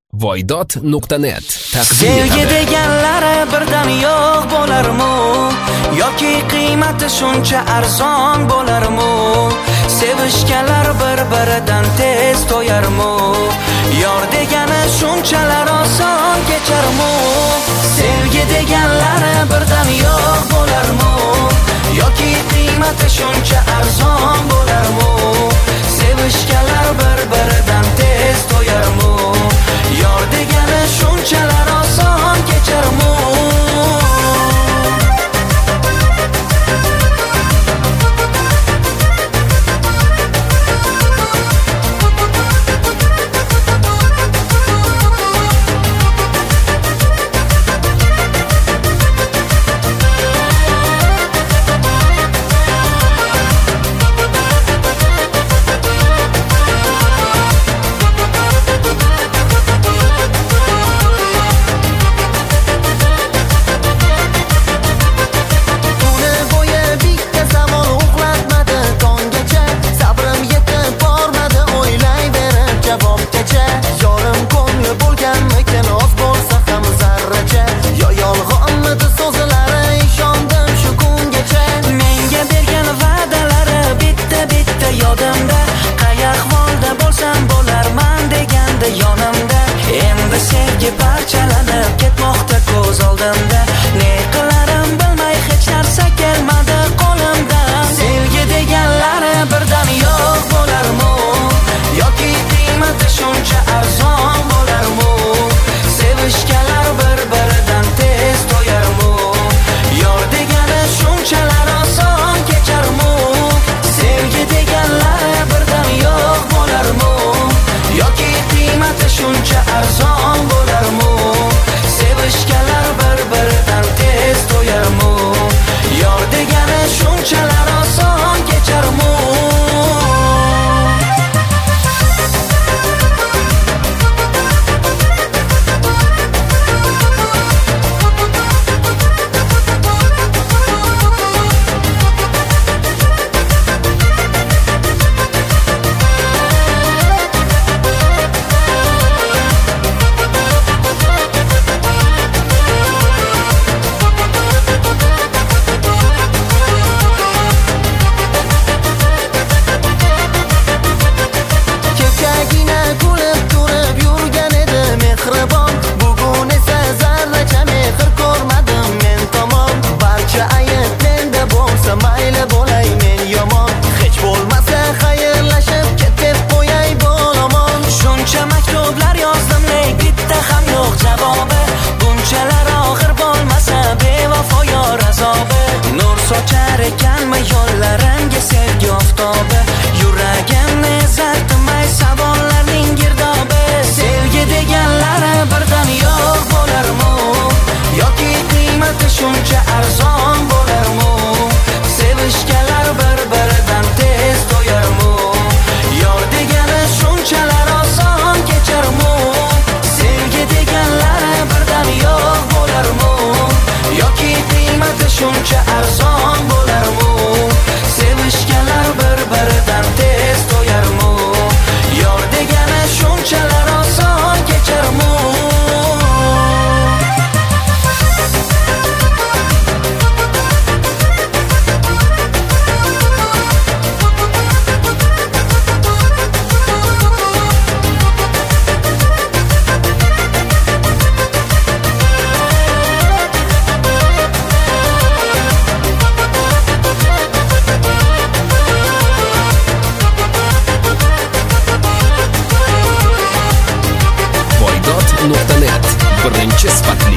Voydod.net Sevgi deganlari birdan yo'q bo'larmi? Yoki qiymati shuncha arzon bo'larmi? Sevishganlar bir-biridan tez to'yarmi? Yor degani shunchalar oson kecharmi? Sevgi deganlari birdan yo'q bo'larmi? Yoki qiymati shuncha arzon bo'larmi? Sevishganlar bir-biridan tez to'yarmi? Yor degani shunchalar oson kecharmi? Parchalanib ketmoqda ko'z oldimda, ne qilarim bilmay hech narsa kelmadi qo'limdan. Sevgi deganlari birdan yo'q bo'larmi? Yoki qiymati shuncha arzon bo'larmi? Sevishganlar bir-biridan tez to'yarmi? Yor degani shunchalar oson kecharmi? Sevgi deganlari birdan yo'q bo'larmi? Yoki qiymati shuncha arzon bo'larmi? Sevishganlar bir-biridan tez to'yarmi? Yor degani shunchalar oson kecharmi? Sochar ekanmi yo'llarimga sevgi oftobi? Yuragimni zartmay savollarning girdobi. Sevgi deganlari birdan yo'q bo'larmi? Yoki qiymati shuncha arzon bo'larmi? Sevishganlar bir-biridan tez to'yarmi? Yor degani shunchalar oson kecharmi? Sevgi deganlari birdan yo'q bo'larmi? Yoki qiymati shuncha arzon bo'larmi? Sevishganlar bir-biridan tez to'yarmi? Yor degani shunchalar oson kecharmi? Voydod.net birinchi sifatli